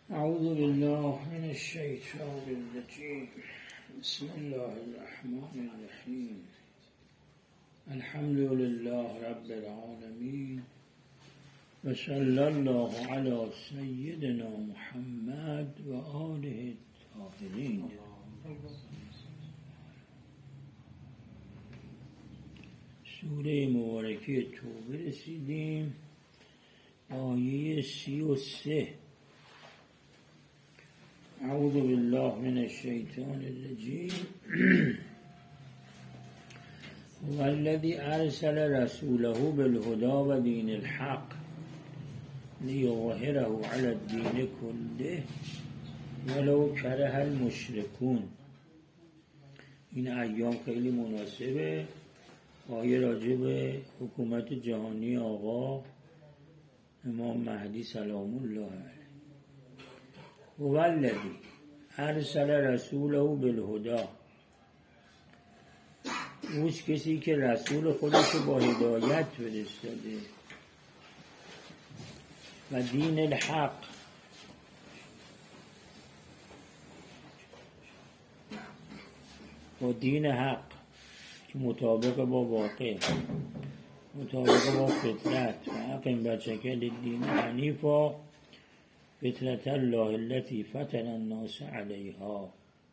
أعوذ بالله من الشيطان الرجيم. بسم الله الرحمن الرحيم. الحمد لله رب العالمين وصلى الله على سيدنا محمد وآله الطاهرين. سوره مبارکه توبه رسیدیم، آیه 33. اعوذ بالله من الشیطان الرجیم. هو الذی ارسل رسوله بالهدى و دین الحق لیظهره علی الدین کله ولو کره المشرکون. این ایام خیلی مناسبه. آیه راجع به حکومت جهانی آقا امام مهدی سلام الله علیه. هو الذی ارسل رسوله بالهدى، اوست کسی که رسول خودش با هدایت فرستاده، و دین الحق، با دین حق که مطابق با واقع، مطابق با فطرت، و حق بچکل دین حنیفا فطرت الله التي فطر الناس علیها.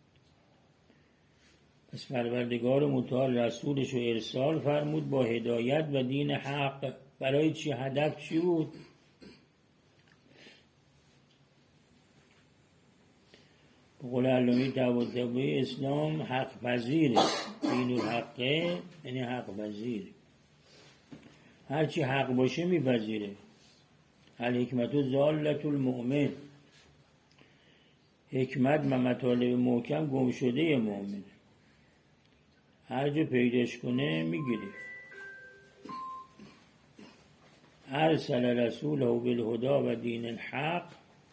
پس پروردگار متعال رسولش رو ارسال فرمود با هدایت و دین حق. برای چی؟ هدف چی بود؟ به قول علامه طباطبایی اسلام حق پذیره. دین الحقه یعنی حق پذیر، هرچی حق باشه میپذیره. الحکمت ضالة المؤمن، حکمت و مطالب محکم گم شده مؤمن، هر جا پیداش کنه میگیره. ارسل رسوله بالهدى و دین الحق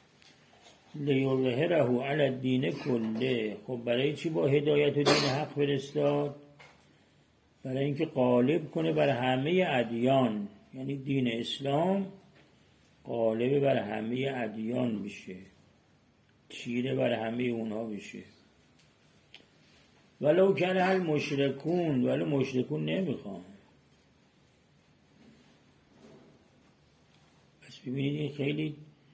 لیظهره علی الدین کله. خب برای چی با هدایت و دین حق فرستاد؟ برای اینکه غالب کنه بر همه ادیان، یعنی دین اسلام غالب بر همه ادیان بشه، چیره بر همه اونها بشه. ولو کره المشرکون، ولی مشرکون نمیخوان. پس ببینید این خیلی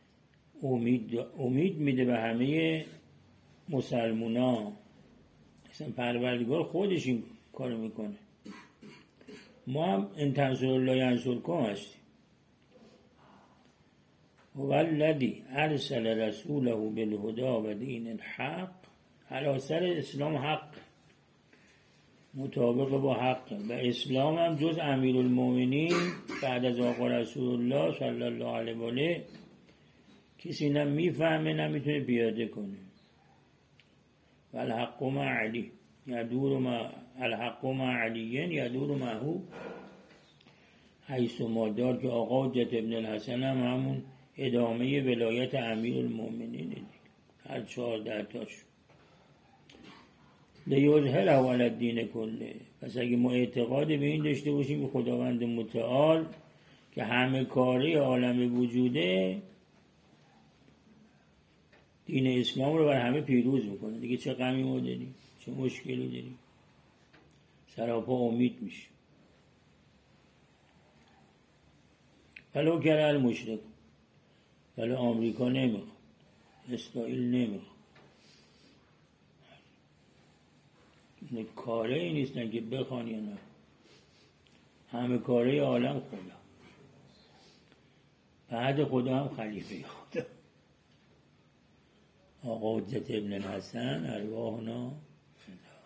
امید میده به همه مسلمونا. اصلا پروردگار خودش این کارو میکنه. ما هم ان تنصروا الله ینصرکم هستیم. هو الذی ارسل رسوله بالهدى و دین الحق. سر اسلام حق، مطابق با حق. و اسلام هم جز امیرالمومنین بعد از آقا رسول الله صلی الله علیه و آله کسی نه میفهمه نه میتونه پیاده کنه. و الحق مع علی یدور مع الحق مع علی یدور معه حیث ما دار. که آقا حجت ابن الحسن هم همون ادامه ولایت امیرالمومنین دیگه، هر 14 تاش. لیظهره علی الدین کله. پس اگه ما اعتقاد به این داشته باشیم که خداوند متعال که همه کاره عالم وجوده، دین اسلام رو بر همه پیروز میکنه دیگه، چه غمی ما داریم، چه مشکلی داریم، سراپا امید میشه. ولو کره المشرک، ولی آمریکا نمیخواد، اسرائیل نمیخواد. کاره ای نیستن که بخوان یا نه، همه کاره عالم خدا، بعد خدا هم خلیفه خدا. آقا حجت ابن الحسن ارواحنا فدا.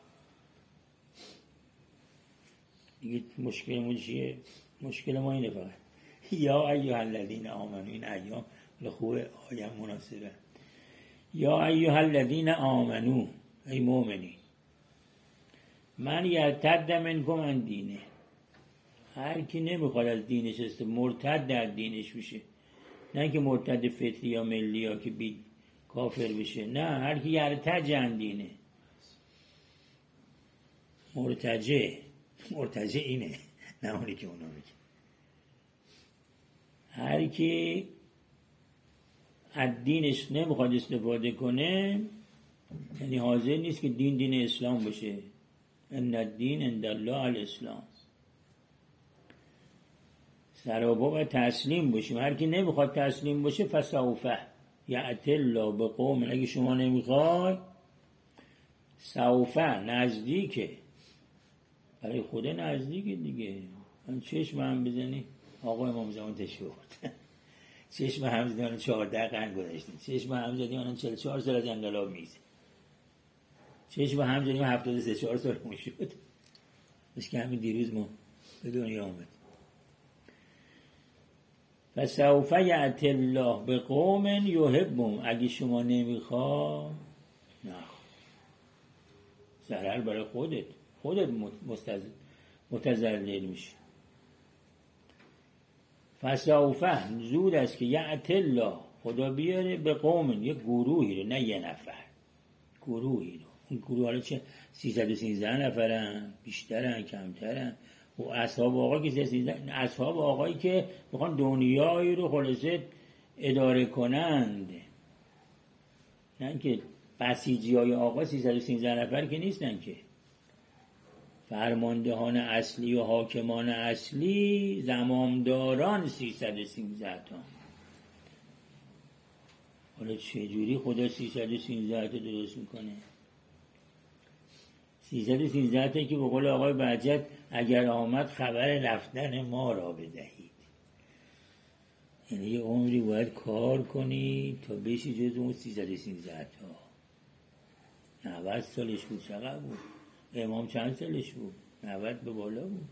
دیگه مشکلمون چیه؟ مشکل ما اینه فقط یا ایها الذین آمنوا. این ایام خوبه، آیه مناسبه. یا ایها الذین آمنوا، ای مؤمنین، من یرتد منکم عن دینه. هر کی نمیخواد از دینش مرتد در دینش بشه، نه که مرتد فطری یا ملی یا که بی کافر بشه، نه، هر کی یرتد عن دینه. مرتجع اینه، نه اونی که اونا میگه. هر کی از دینش نمیخواد استفاده کنه، یعنی حاضر نیست که دین اسلام باشه. ان الدین عند الله الاسلام. سرابا و تسلیم باشیم. هر کی نمیخواد تسلیم باشه فسوف یأتی الله بقوم. اگه شما نمیخوای، سوف نزدیکه، برای خدا نزدیکه دیگه. من چشم هم بزنی آقا امام زمان تشریف آورد، چشم هم زدی 14 قرن گذشته، چشم هم زدی 44 سال از انقلاب میگذره، چشم هم زدی 73 سال شد، بس که همین دیروز ما به دنیا آمد. فسوف یأتی الله بقوم یحبهم. اگه شما نمیخوای، نه، ضرر برای خودت متضرر میشه. فسوف زود است که یأتی الله، خدا بیاره به قوم، یک گروهی رو، نه یه نفر، گروهی رو. این گروه حالا چه 313 نفرن، بیشترن، کمترن؟ و اصحاب آقا که 313 اصحاب آقایی که میخوان دنیایی رو خلاصه اداره کنند، نه که بسیجی های آقا 313 نفر که نیستن که. فرماندهان اصلی و حاکمان اصلی زمامداران 313 تا. حالا چجوری خدا 313 تا درست میکنه؟ 313 تا که به قول آقای بهجت اگر آمد خبر رفتن ما را بدهید. یعنی یه عمری باید کار کنی تا بشی جز اون 313 تا. 90 سالش بود. چقدر بود؟ امام چند سالش بود؟ 90 به بالا بود.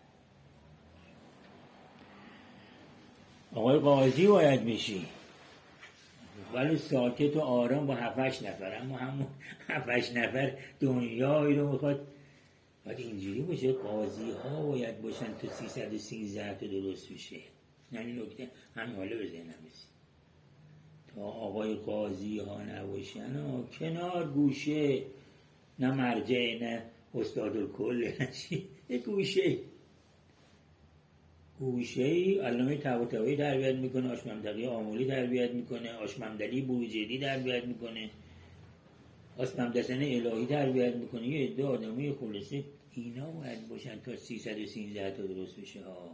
آقای قاضی باید بشی، ولی ساکت و آرام با 7-8 نفر، اما همون 7-8 نفر دنیایی رو میخواد. باید اینجوری باشه، قاضی ها باید باشن تا 313 تا درست بشه. یعنی نکته همین حالا به ذهنم رسید. تا آقای قاضی ها نباشن و کنار گوشه، نه مرجع نه استاد الکل، نه چی، یک گوشه‌ای علامه طباطبایی تربیت میکنه، آشممدقی آمولی تربیت میکنه، آشممدلی بروجردی تربیت میکنه، آسممدسن الهی تربیت میکنه. یه عده آدمی خلاصه اینا باید باشن تا 313 تا درست بشه ها.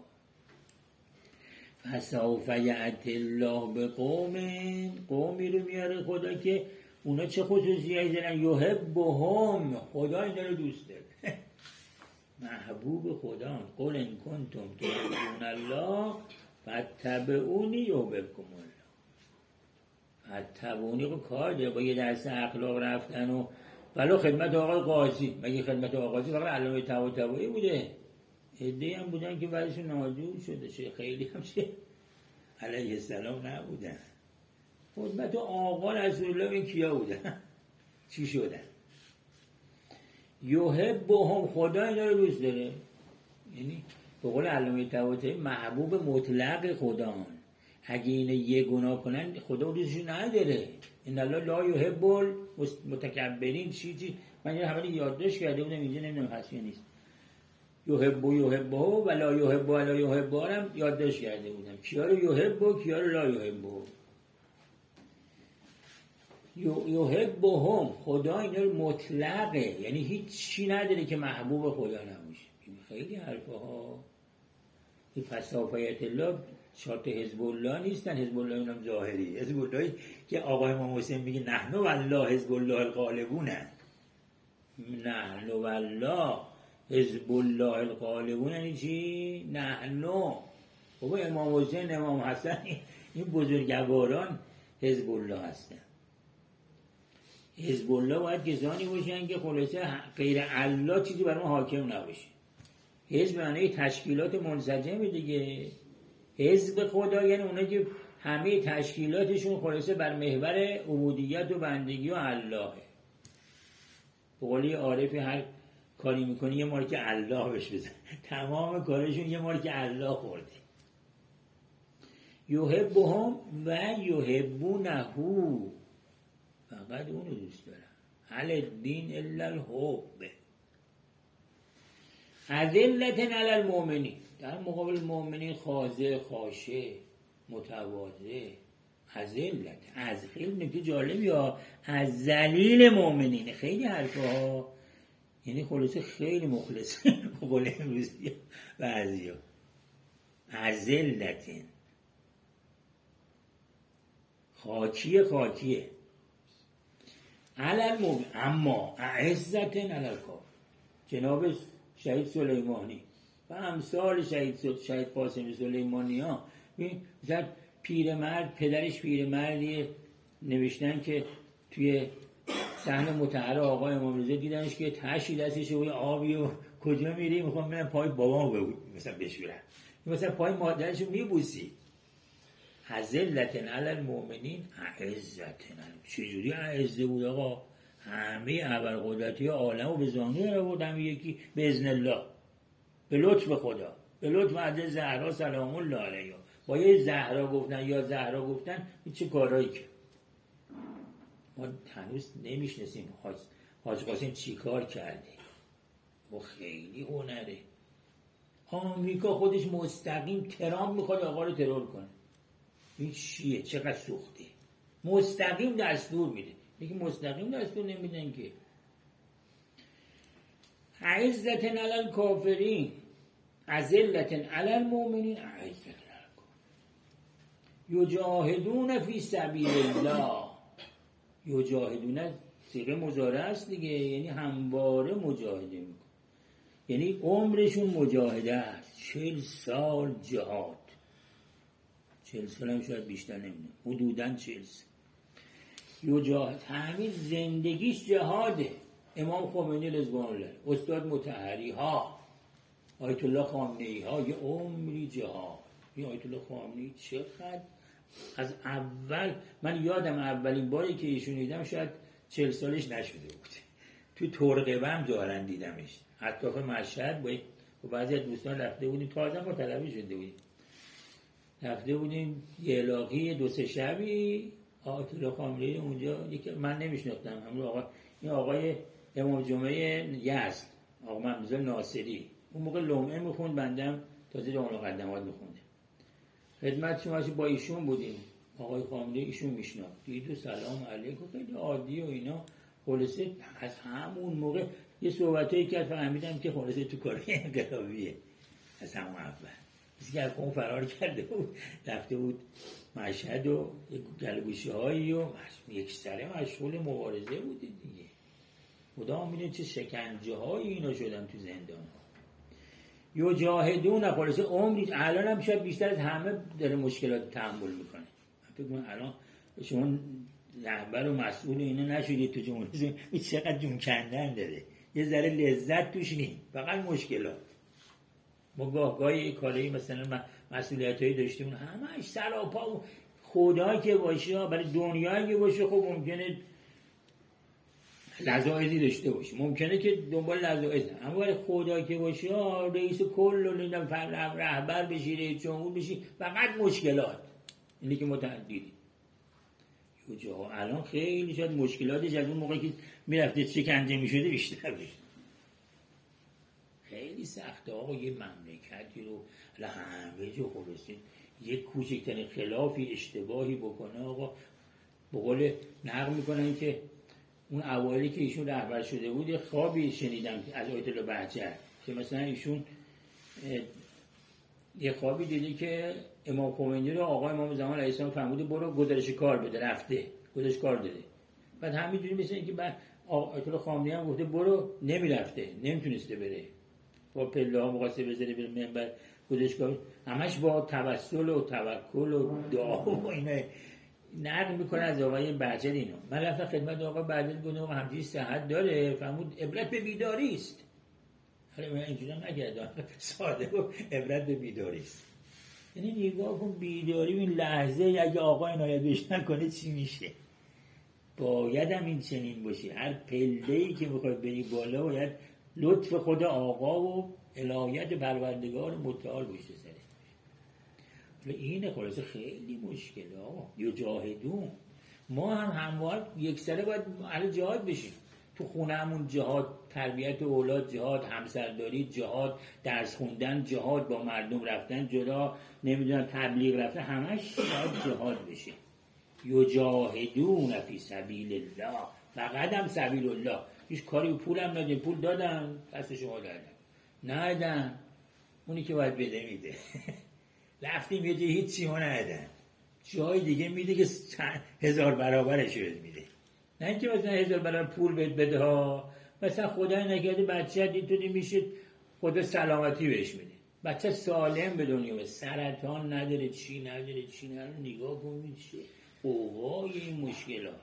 فسوف یأتی الله بقوم. قومی رو میاره خدا که اونا چه خصوصیتی دارن؟ یحبهم. خدا اینا رو دوست داره، محبوب خدا. قل ان کنتم تحبون الله فاتبعونی یحببکم الله. فاتبعونی رو کار داره با یه درس اخلاق رفتن و ولی خدمت آقای قاضی. مگه خدمت آقای قاضی فقط علامه طباطبایی بوده؟ عده‌ای هم بودن که بعدشون ناجور شده، خیلی هم علیه السلام نبودن. خدمت آقا رسول الله این کیا بودن؟ چی شدن؟ یحبهم. خدا اینا رو دوست داره. یعنی به قول علامه طباطبایی محبوب مطلق خدا. اگه اینه یه گناه کنن خدا دوستشون نداره. ان الله لا یحب المتکبرین. چی من یه حوالی یادداشت کرده بودم اینجا، نمیدونم هست یا نیست. یحبه و لا یحب و لا یحب هم یادداشت کرده بودم. کیا رو یحب و کیا رو لا یحب. یحبهم. خدا اینا رو مطلقه، یعنی هیچ چی نداره که محبوب خدا نباشه. خیلی حرفه ها. این فسوفیت الله شرط حزب الله نیستن. حزب الله اینم ظاهری. حزب الله که آقای امام حسین میگه نحن والله حزب الله الغالبون. نحن والله حزب الله الغالبون یعنی چی؟ نحن. بابا امام حسین، امام حسن، این بزرگواران حزب الله هستن. حزب الله باید کسانی باشن که خلاصه غیر الله چیزی بر ما حاکم نباشه. حزب معنی تشکیلات منسجمه دیگه. حزب خدا یعنی اونا که همه تشکیلاتشون خلاصه بر محور عبودیت و بندگی و اللهه. به قولی عارفی هر کاری میکنی یه مارک الله بهش بزن. تمام کارشون یه مارک الله خورده. یحبهم و یحبونه. فقط اونو دوست دارم. هل الدین الا الحب. اذلة علی المؤمنین. در مقابل مؤمنین خاضع، خاشع، متواضع، ذلت، از خیلی نکته جالبی ها، از ذلیل مؤمنین. خیلی حرفا، یعنی خلاصه خیلی مخلص قول امروزی بعضیا. از ذلت خاکیه علل مؤمن، اما عزت علل کافر. جناب شهید سلیمانی و امثال شهید قاسم سلیمانی ها، مثلا پیرمرد، پدرش پیرمردی نوشتن که توی صحن مطهر آقای امام رضا دیدنش که تشی دستش و آبی و کجا میری؟ میخوام برم پای بابامو مثلا بشورم، مثلا پای مادرشو میبوسی. ذلت علی المؤمنین عزت. چجوری عزه بود آقا؟ همه ابرقدرتی عالمو به زانو آوردن یکی به اذن الله، به لطف خدا، به لطف حضرت زهرا سلام الله علیها. با یه زهرا گفتن یا زهرا گفتن چه کارایی که ما هنوز نمیشناسیم حاج قاسم چی کار کرده. و خیلی هنره. آمریکا خودش مستقیم ترامپ میخواد آقا رو ترور کنه. این چیه؟ چقدر سوخته. مستقیم دستور میده. یکی مستقیم دستور نمیدن که. عزت علی الکافرین ذلت علی المؤمنین عزت علی الکافرین یجاهدون فی سبیل الله. یجاهدون صیغه مضارع است دیگه، یعنی همواره مجاهده میکن، یعنی عمرشون مجاهده است. 40 سال جهاد، 40 سال هم شاید بیشتر نمیدونم، حدوداً 40 سال یجاهد، همین زندگیش جهاده. امام خمینی رضوان الله، استاد مطهری ها، آیت الله خامنه‌ای ها، یه عمری جهاد. این آیت الله خامنه‌ای چقدر از اول، من یادم اولین باری که ایشون دیدم شاید 40 سالش نشده بود. تو ترقبه هم دارن دیدمش، اطراف مشهد با بعضی از دوستان رفته بودیم، تازه ما طلبه شده بودیم، رفته بودیم یه علاقه 2-3 شبی. آیت الله خامنه‌ای اونجا من نمیشناختم، این آقای امام جمعه یزد، آقا محمد ناصری، اون موقع لمعه میخوند، بندم تازه جامعه مقدمات میخونده. خدمت شما با ایشون بودیم، آقای خامنه‌ای ایشون میشناخت، دید و سلام علیکم، خیلی عادی و اینا. خلاصه از همون موقع یه صحبتایی کرد، فهمیدم که خلاصه تو کار انقلابیه از همون اول. کسی که از اون فرار کرده بود، رفته بود مشهد و گلگوشه هایی و یک سره مشغول مبارزه بوده دیگه. خدا میدونه چه شکنجه هایی اینا شدن تو زندان ها. یجاهدون، خلاصه عمری، الان هم شاید بیشتر از همه داره مشکلات تحمل میکنه. من فکر کنم الان شما رهبر و مسئول اینا نشدید تو جمهوری، این چقدر جون کندن داره، یه ذره لذت توش نیم، فقط مشکلات. ما گاهی کاری مثلا مسئولیتایی داشتیم همش سراپا و خدا که باشه، برای دنیایی که باشه خب ممکنه لذاعزی داشته باشه، ممکنه که دنبال لذاعز، اما برای خدا که باشه رئیس کل و نیدم رهبر بشی، رئیس جمهور بشی، فقط مشکلات. اینی که متعددی الان خیلی شاید مشکلاتش از اون موقعی که میرفته شکنجه میشده بیشتر بشه. خیلی سخته آقا یه مملکتی رو همه جو خلاصه یک کوچکترین خلافی اشتباهی بکنه آقا. به قول نقل میکنن که اون اوایلی که ایشون رهبر شده بود یه خوابی شنیدم از آیت الله بهجت که مثلا ایشون یه خوابی دیدی که امام خمینی رو آقای امام زمان علیه السلام فرموده برو گزارش کار بده، رفته گزارش کار داده. بعد همینجوری مثل اینکه بعد آیت الله خامنه‌ای هم گفته برو، نمیرفته، نمیتونسته بره، با پله ها مقایسه بذاره بره منبر گزارش کار، همش با توسل و توکل و دعا و اینا نقل میکنه از آقای بهجت اینو. من رفتم خدمت آقای بهجت گفتم آقا همچین صحت داره؟ فرمود عبرت به بیداری است. حالا من اینجوری نگردم، ساده گفت عبرت به بیداری است. یعنی نگاه کن بیداری این لحظه اگه آقا عنایت بهش نکنه چی میشه. باید هم این چنین باشه، هر پله‌ای که میخواد بری بالا باید لطف خود آقا و عنایت پروردگار متعال باشه سره. این خلاصه خیلی مشکله ها. یجاهدون، ما هم هموار یک سره باید اهل جهاد بشیم، تو خونه‌مون جهاد، تربیت اولاد جهاد، همسرداری جهاد، درس خوندن جهاد، با مردم رفتن جدا، نمیدونم تبلیغ رفتن، همش باید جهاد بشه. یجاهدون فی سبیل الله، فقط هم سبیل الله، هیچ کاری پولم ندادن، پول دادن دست شما دادن ندادن، اونی که باید بده میده. رفتیم یه جایی هیچی ما ندادن، جای دیگه میده که 1000 برابرش بهت میده، نه اینکه مثلا 1000 برابر پول بهت بده ها. مثلا خدای نکرده بچه اینطوری میشه خدا سلامتی بهش میده، بچه سالم به دنیا به سرطان نداره، چی نداره نگاه کنید چه قوای این مشکلات.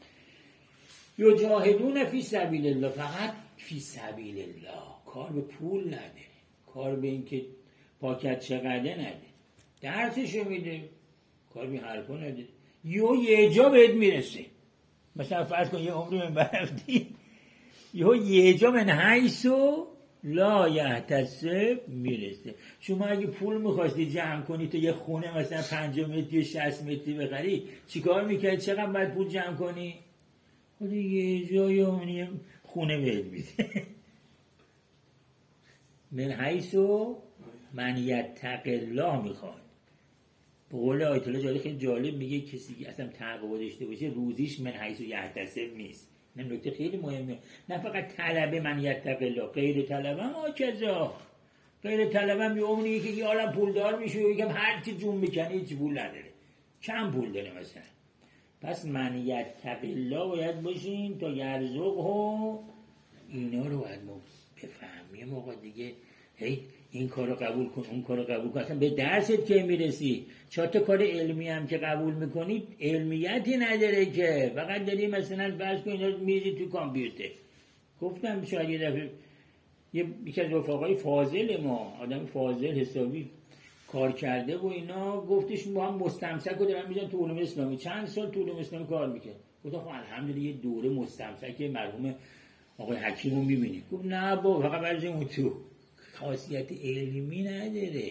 یجاهدون فی سبیل الله، فقط فی سبیل الله، کار به پول نده، کار به این که پاکت چقدر نده، درسشو میده، کار به حرفا نده. یه جا بهت میرسه، مثلا فرض کن یه عمری من برفتی یه جا من حیثو لا یحتسب میرسه. شما اگه پول میخواستی جمع کنی تو یه خونه مثلا 50 متری 60 متری بخری، چیکار میکردی؟ چقدر باید پول جمع کنی؟ خود یه جای اونی خونه بهت میده. من حیثو من یتق الله میخواد. به قول آیت الله جاری خیلی جالب میگه کسی که اصلا تقوا داشته باشه روزیش من حیث یحتسب نیست. این نکته خیلی مهمه، نه فقط طلب من یتق الله، غیر طلب هم آکزا، غیر طلب هم یه عمریه که یه عالم پولدار میشه و یکم هر چی جون میکنه هیچ پول نداره، کم پول داره مثلا. پس من یتق الله باید باشیم تا یرزقه، اینا رو باید ما بفهمیم. موقع دیگه هی این کارو قبول کن اون کارو قبول کن، اصلا به درست که میرسی. 4 تا کار علمی هم که قبول میکنی علمیتی نداره که، فقط داری مثلا فرض کن اینا میریزی تو کامپیوتر. گفتم شاید یه دفعه یکی از رفقای فاضل ما، آدم فاضل حسابی کار کرده و اینا، گفتش ما هم مستمسک رو دارن میزن تو علوم اسلامی، چند سال تو علوم اسلامی کار میکنه. گفتم خب الحمدلله یه دوره مستمسک مرحوم آقای حکیم رو میبینی. گفت نه با فقط برزیم تو، خاصیت علمی نداره.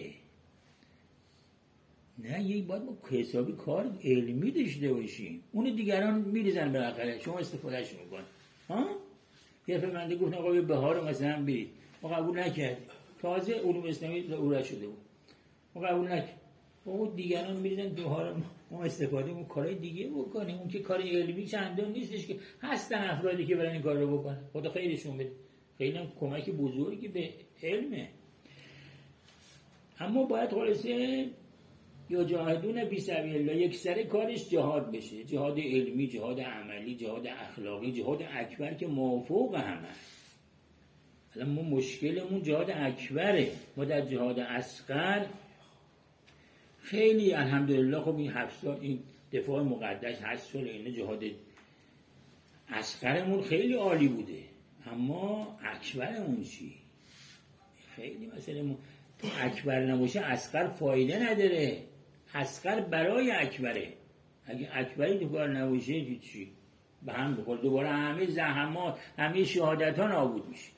نه یه باید ما حسابی کار علمی داشته باشیم، اون دیگران میریزن بالاخره شما استفادهش میکن. ها یه فرمانده گفت آقا یه بهار مثلا برید، ما قبول نکرد، تازه علوم اسلامی دوره شده بود، ما قبول نکرد. اون دیگران میریزن بهار ما استفاده اون کارهای دیگه بکنیم. اون که کار علمی چندان نیستش که هستن افرادی که برن این کار رو بکنن، خدا خیرشون بده، خیلی هم کمک بزرگی به علمه. اما باید خلاصه یجاهدون فی سبیل الله، یک سر کارش جهاد بشه، جهاد علمی، جهاد عملی، جهاد اخلاقی، جهاد اکبر که موافق همه. الان ما مشکلمون جهاد اکبره، ما در جهاد اصغر خیلی الحمدلله خب این 7 سال این دفاع مقدس 8 سال اینه جهاد اصغرمون خیلی عالی بوده، اما اکبرمون چی؟ خیلی مثلا تو اکبر نباشه اصغر فایده نداره، اصغر برای اکبره، اگه اکبری تو کار نباشه چی؟ به هم بخور، دوباره همه زحمات همه شهادت ها نابود میشه.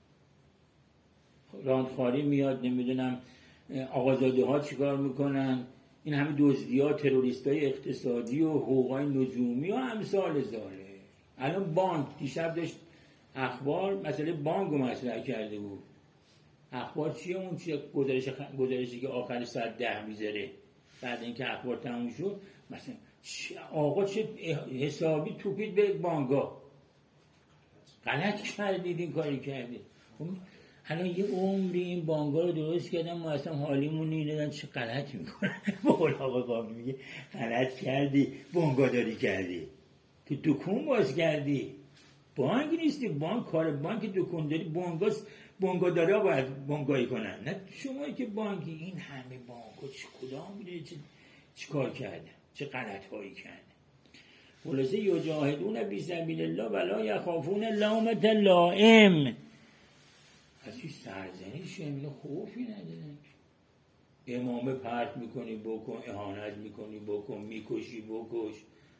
راندخاری میاد، نمیدونم آقازاده ها چیکار میکنن، این همه دزدی ها، تروریست های اقتصادی و حقوقای نجومی و امثال زاله. الان بانک دیشب داشت اخبار مسئله بانک رو مطرح کرده بود. اخبار چیه؟ اون چیه گزارشی که آخر ساعت 10 میذاره بعد اینکه اخبار تموم شد، مثلا آقا چه حسابی توپید به بانک‌ها، غلط کردید این کاری کردید. الان یه عمری این بانک‌ها رو درست کردن، ما اصلا حالیمون نیدن چه غلط میکنن. بقول آقا قابل میگه غلط کردی، بانک‌داری کردی، تو دکون باز کردی، بانک نیستی، بانک کار بانک دکون داری، بانک‌دارا باید بانکایی کنن، نه شما که بانکی. این همه بانک‌ها چه کدام میره چه کار کردن، چه غلط‌هایی کردن. خلاصه یجاهدون فی سبیل الله ولا یخافون لومة لائم، از هیچ سرزنشی همین خوفی ندارن. امامه پرت میکنی بکن، اهانت میکنی بکن، میکشی بکش،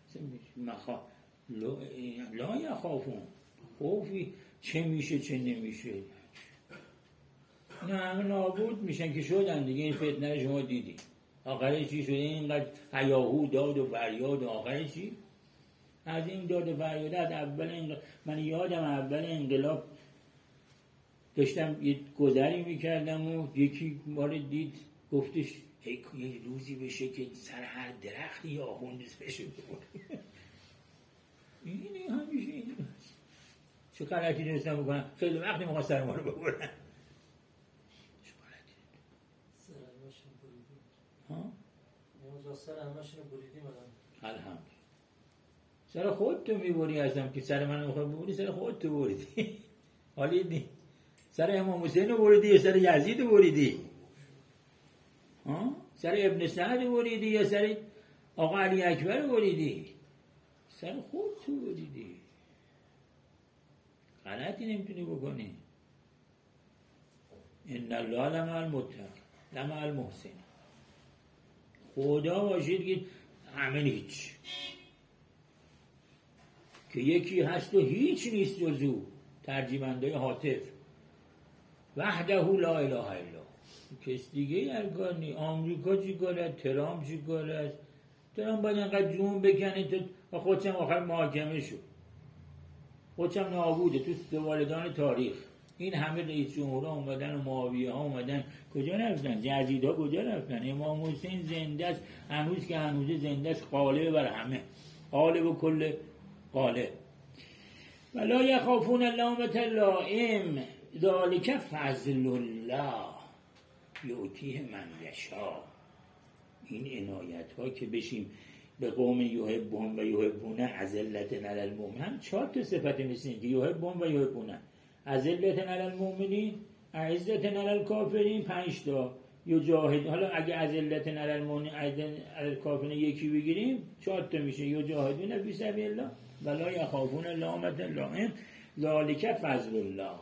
لا یخافون، خوفی چه میشه چه نمیشه. اینا همه نابود میشن که شدن دیگه. این فتنه شما دیدی آخرش چی شده؟ اینقدر هیاهو داد و فریاد، آخرش چی؟ از این داد و فریاد از اول من یادم اول انقلاب داشتم یه گذری میکردم و یکی مال دید گفتش یه روزی بشه که سر هر درختی یا آخوندی سرشو ببره. این همیشه این هست. چه غلطی دونستم بکنم؟ خیلی وقتی میخواه سر ما رو ببرن. چه غلطی؟ سر همشون بریدیم. ها؟ نمیجا سر همشون بریدیم الحمد. سر خودتو میبری ازم که سر من میخواه ببری، سر خودتو بریدی. حالی نی سر امام حسین رو بریدی یا سر یزید رو بریدی؟ سر ابن سعد رو بریدی یا سر آقا علی اکبر رو بریدی؟ سر خودتو بریدی. غلطی نمیتونی بکنی. ان الله لمع المتقین لمع المحسنین. خدا باشید که همه هیچ، که یکی هست و هیچ نیست جزو. ترجمانده هاتف وحده لا اله الا، کس دیگه هر کار نی. آمریکا چی کاره؟ ترامپ چی کاره؟ ترامپ باید انقدر جون بکنه تا خودشم آخر محاکمه شد، خودشم نابوده تو والدان تاریخ. این همه رئیس جمهورها اومدن و معاویه ها اومدن، کجا رفتن؟ جزیده ها کجا رفتن؟ امام حسین زنده است، هنوز که هنوز زنده است، غالب بر همه، غالب و کل غالب. ولا یخافون لومة لائم ذلک فضل الله یؤتیه من یشاء. این عنایت ها که بشیم به قوم یحبون و یحبونه اذلة علی المؤمنین، هم 4 تا صفت نیستین که یحبون و یحبونه، اذلة علی المؤمنین، اعزة علی الکافرین 5 تا، یجاهد. حالا اگه اذلة علی المؤمنین علی الکافرین یکی بگیریم 4 تا میشه، یجاهدون فی سبیل الله ولا یخافون لومة لائم ذلک فضل الله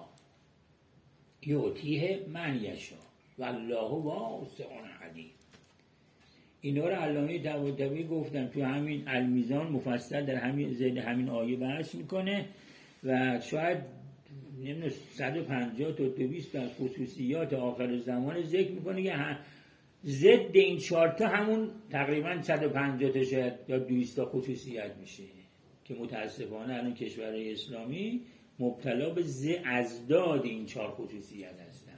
یؤتیه من یشاء والله واسع علیم. اینا رو علامه طباطبایی گفتم تو همین المیزان مفصل در همین آیه بحث میکنه و شاید نمیدونم 150 تا 200 از خصوصیات آخر زمان ذکر میکنه که ضد این 4 تا همون تقریبا 150 تا شاید یا 200 تا خصوصیت میشه که متاسفانه الان کشورهای اسلامی مبتلا به ازداد این 4 خصوصیت هستن.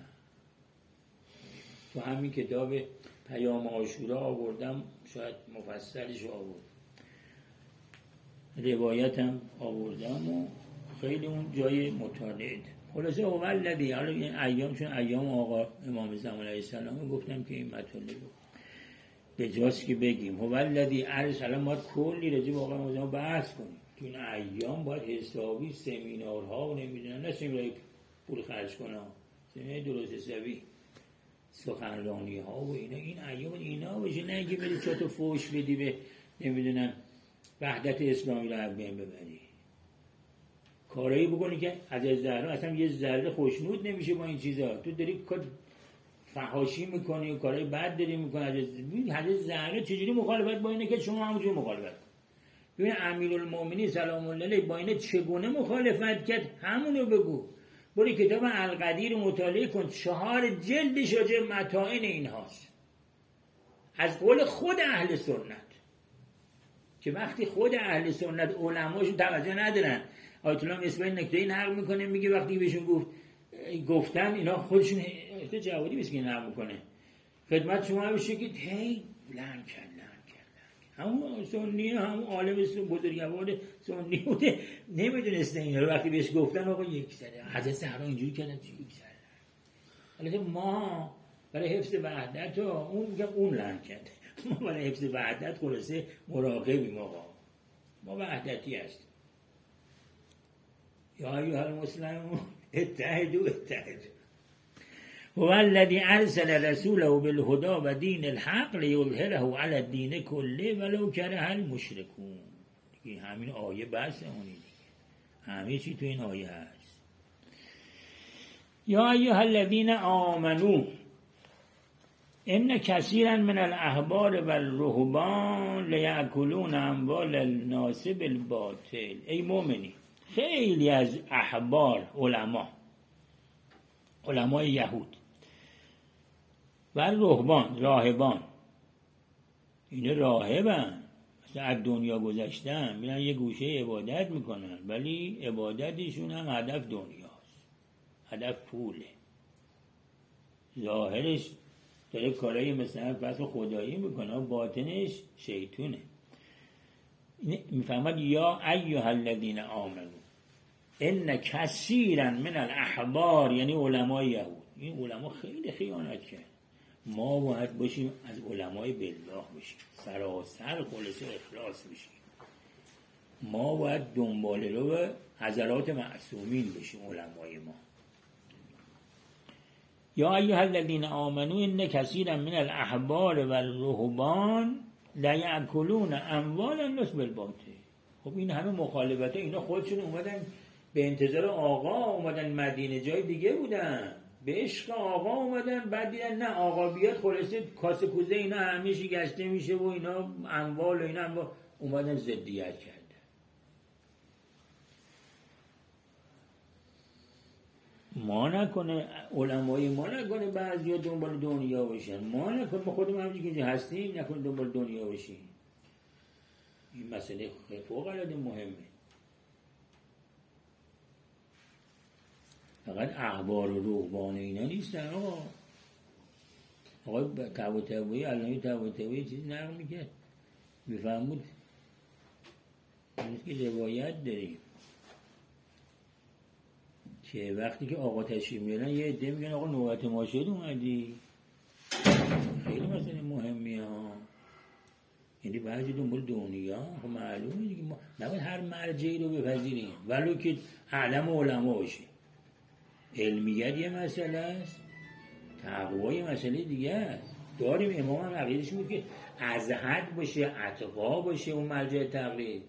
تو همین کتاب پیام عاشورا آوردم، شاید مفصلش آورد، روایتم آوردم و خیلی اون جای مطالعه. خلاصه هو الذی، حالا این ایام چون ایام آقا امام زمان علیه السلام گفتم که این مطالب رو به جاست که بگیم. هو الذی ارسل، ما کلی راجع به آقا امام زمان بحث کنیم تو این ایام، باید حسابی سمینارها و نمیدونم نه سمیناری پول خرج کنم، سمیناری درست حسابی سخنرانی ها و اینا، این ایام اینا باشه، نه اینکه بری چطور فوش بدی به نمیدونم وحدت اسلامی رو از بین ببری. کارایی بکنی که از زهرا اصلا یه ذره خوشنود نمیشه با این چیزا. تو داری فحاشی میکنی و کارهای بد داری میکنی. حضرت زهرا چجوری مخالفت با اینه که شما همونجوری مخالفت کن؟ ببین امیرالمومنین سلام الله علیه با اینه چگونه مخالفت کرد، همونو بگو. برای کتاب القدیر مطالعه کن، 4 جلدش راجع به متاعن اینهاست از قول خود اهل سنت، که وقتی خود اهل سنت علماشون توجه ندارن. آیت الله مصباحی نکته نقل میکنه، میگه وقتی بهشون گفتن اینا خودشون جوادی بس که نقل میکنه خدمت شما بشه که هی لعن کرد همون سنی، همون عالم بزرگوار سنی بوده، نمیدونسته اینا رو. وقتی بهش گفتن آقا یک سره حضرت زهرا اینجوری کردن یک سره، البته ما برای حفظ وحدت اون میگم اون لعن کرده، ما برای حفظ وحدت خلاصه مراقبیم آقا، ما وحدتی هستیم. یا ایها المسلمون اتحدوا هو الذی ارسل رسوله بالهدى و دین الحق لیظهره علی الدین کله ولو کره المشرکون. دیگه همین آیه بس اونی دیگه، همه چی تو این آیه هست. یا ایها الذین آمنو ان کثیرا من الاحبار والرهبان لیأکلون اموال الناس بالباطل. ای مؤمنی، خیلی از احبار، علمای یهود و راهبان، اینا راهبن، مثلا از دنیا گذشتن، میرن یه گوشه عبادت میکنن، ولی عبادتشون هم هدف دنیاست، هدف پوله. ظاهرش داره کارایی مثلا بس خدایی میکنه باطنش شیطونه. میفهمد یا ایها الذین آمنو ان کثیرا من الاحبار، یعنی علمای یهود. این علما خیلی خیانت کرد. ما باید باشیم از علمای بالله باشیم، سراسر خالص اخلاص باشیم. ما باید دنبال رو حضرات معصومین باشیم، علمای ما. یا ایها الذین آمنو ان کثیرا من الاحبار والرهبان لیأکلون اموال الناس بالباطل. خب این همه مخالفت، اینا خودشون اومدن به انتظار آقا، اومدن مدینه، جای دیگه بودن، به عشق آقا اومدن، بعد دیدن نه آقا بیاد خلاصه کاسه کوزه اینا همیشه گشته میشه و اینا اموال و اینا اومدن ضدیت کرد. ما نکنه علمای ما نکنه بعضی ها دنبال دنیا باشن، ما نکنه ما خودمون همینجوری که هستیم نکنه دنبال دنیا باشیم. این مسئله فوق العاده مهمه. فقط احبار و رهبان اینا نیستن. آقا طباطبایی علامه طباطبایی چیزی نقل میکرد، میفهمود که روایت داریم که وقتی که آقا تشریف میارن یه عده میگن آقا نوبت ما شد اومدی. خیلی مسئله مهمی ها. یعنی بعضی دنبال دنیا خب معلومه دیگه، ما نباید هر مرجعی رو بپذیریم ولو که اعلم علما باشه. علمیت یه مسئله است، تقوا یه مسئله دیگه است. داریم امام هم عقیدش بود که از حد باشه، اتقا باشه اون مرجع تقلید.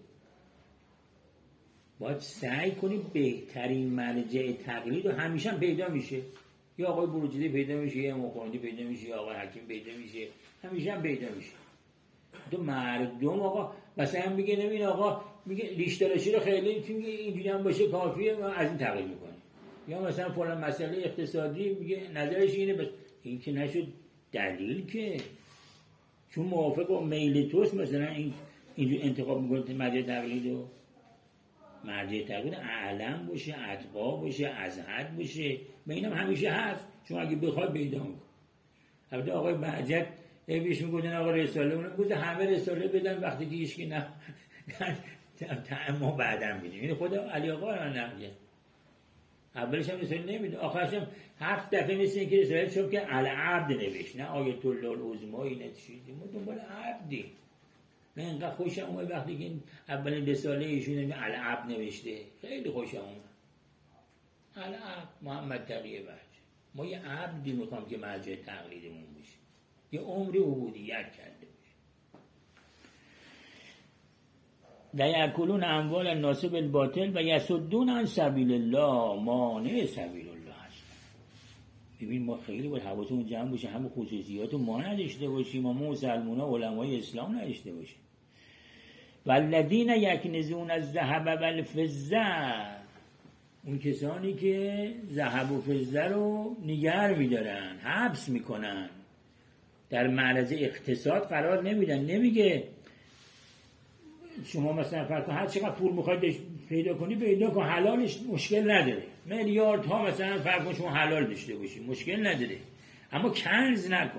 باید سعی کنیم بهترین مرجع تقلید رو همیشه هم پیدا میشه. یا آقای بروجردی پیدا میشه، یا مقاندی پیدا میشه، یا آقای حکیم پیدا میشه، همیشه هم پیدا میشه. تو مردم آقا مثلا میگه نمین آقا میگه ریشتراشی رو خیلی میگه اینجوری هم باشه کافیه، ما از این تقلید میکنیم. یا مثلا فلان مسئله اقتصادی میگه نظرش اینه، بس این که نشد دلیل که چون موافق با میل توست مثلا اینجور انتخاب میکنه مرجع تقلیدو. مرجع تقلید اعلم باشه، اتقا باشه، از حد باشه. به اینم همیشه هست، چون اگه بخواد پیدا میکنه. البته آقای بهجت بهش میگفتن آقا رساله اون گفت همه رساله بدن وقتی که هیچکی نه ما بعداً میدیم. این خدا علی آقا رو نمیگه. اولش هم رساله نمیده، آخرش هم 7 دفعه مثل اینکه رساله شد که العبد نوشت، نه آیت الله العظما نه چیزی. ما دنبال عبدی. من اینقدر خوشم اومد وقتی که این اولین رساله ایشون العبد نوشته، خیلی خوشم اومد. العبد محمد تقی بهجت. ما یه عبدی میخوام که مرجع تقلیدمون بشه، یه عمری عبودیت کرده باشه. لیأکلون اموال الناس بالباطل و یصدون عن سبیل الله، مانع سبیل الله هست. ببین ما خیلی باید حواسمون جمع باشه، همه خصوصیات ما نداشته باشیم، ما مسلمان‌ها علمای اسلام نداشته باشیم. والذین یکنزون الذهب والفضه، اون کسانی که ذهب و فضه رو نگه می‌دارن، حبس میکنن، در معرض اقتصاد قرار نمیدن. نمیگه شما مثلا فرض کن هر چقدر پول میخواید پیدا کنی پیدا کن، حلالش مشکل نداره. میلیاردها مثلا فرض کن شما حلال داشته باشی مشکل نداره، اما کنز نکن،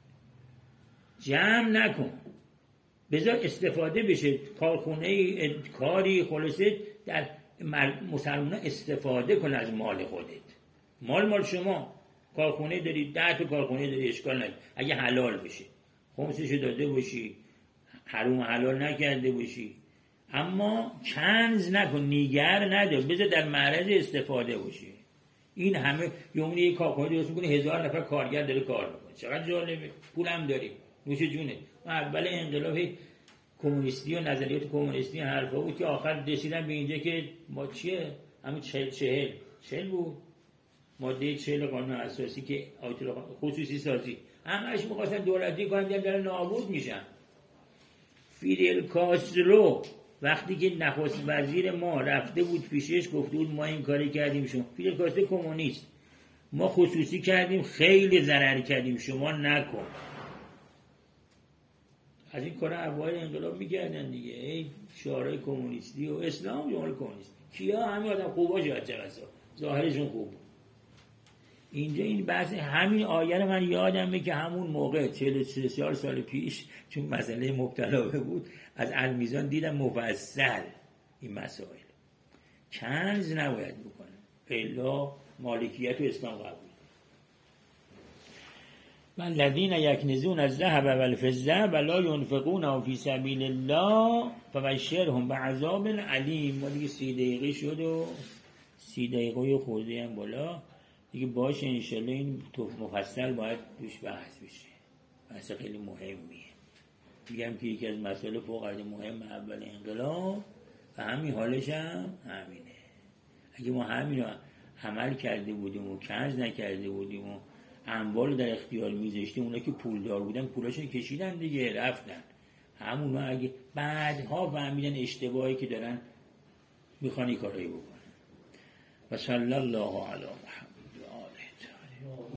جمع نکن، بذار استفاده بشه. کارخونه کاری خلاصه در مسلمان استفاده کن از مال خودت. مال شما، کارخونه داری، 10 تا کارخونه داری، اشکال نداره. اگه حلال بشه خمسشو داده باشی، حروم حلال نکرده باشی، اما کنز نکن، نیگر نده، بذار در معرض استفاده باشی. این همه یومینی یک کارخونه درست میکنه، 1000 نفر کارگر داره کار میکنه، چقدر جالبه، پولم داری، نوش جونه. اول انقلاب کمونیستی و نظریات کمونیستی حرفا بود که آخر رسیدن به اینجا که ما چیه همون 40 بود، ماده 40 قانون اساسی که خصوصی سازی، همش می‌خواستن دولتی کنن، دارن نابود میشن. فیدل کاسترو وقتی که نخست وزیر ما رفته بود پیشش گفته بود ما این کاری کردیم، شما فیدل کاسترو کمونیست، ما خصوصی کردیم خیلی ضرر کردیم شما نکن. از این کار اوایل انقلاب میکردن دیگه، ای شعارهای کمونیستی و اسلام جمهوری کمونیست. کیا همین آدم خوبا شاید چقدر ظاهرشون خوب. اینجا این بحث همین آیه رو من یادمه که همون موقع 43 سال پیش چون مسئله مبتلا بود از المیزان دیدم مفصل این مسائل کنز نباید بکنه الا مالکیت و اسلام قبول. والذین یکنزون الذهب والفضة ولا ينفقونه فی سبیل الله فبشرهم بعذاب علیم. ما دیگه 30 دقیقه شد و 30 دقیقه خورده هم بالا دیگه باشه انشالله این تو مفصل باید دوش بحث بشه. بحث خیلی مهمیه. میگم که یکی از مسائل فوق العاده مهم اول انقلاب و همین حالش هم همینه. اگه ما همین رو عمل کرده بودیم و کنز نکرده بودیم و اموال در اختیار میذاشتیم اونا که پولدار بودن پولاشون کشیدن دیگه رفتن. همونا اگه بعدها فهمیدن اشتباهی که دارن میخوان این کارایی بکنن. و صلی الله علی محمد.